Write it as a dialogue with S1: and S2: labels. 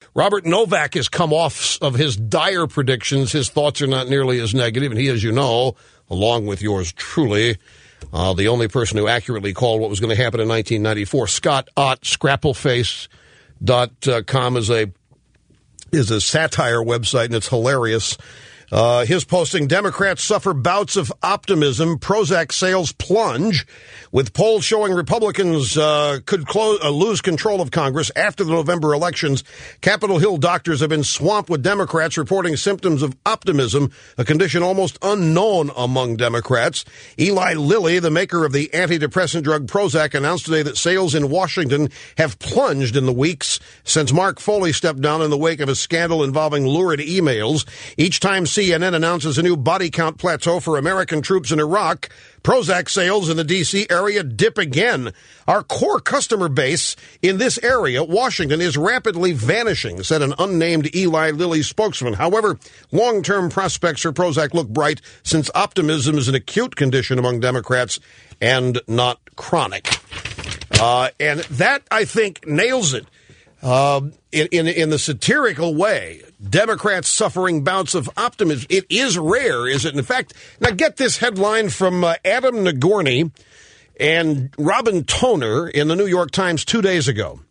S1: Robert Novak has come off of his dire predictions. His thoughts are not nearly as negative, and he, as you know, along with yours truly, the only person who accurately called what was going to happen in 1994. Scott Ott, scrappleface.com is a satire website, and it's hilarious. His posting, Democrats suffer bouts of optimism, Prozac sales plunge, with polls showing Republicans could lose control of Congress after the November elections. Capitol Hill doctors have been swamped with Democrats reporting symptoms of optimism, a condition almost unknown among Democrats. Eli Lilly, the maker of the antidepressant drug Prozac, announced today that sales in Washington have plunged in the weeks since Mark Foley stepped down in the wake of a scandal involving lurid emails. Each time CNN announces a new body count plateau for American troops in Iraq, Prozac sales in the D.C. area dip again. Our core customer base in this area, Washington, is rapidly vanishing, said an unnamed Eli Lilly spokesman. However, long-term prospects for Prozac look bright since optimism is an acute condition among Democrats and not chronic. And that, I think, nails it. In the satirical way, Democrats suffering bouts of optimism. It is rare, is it? In fact, now get this headline from Adam Nagorny and Robin Toner in the New York Times 2 days ago.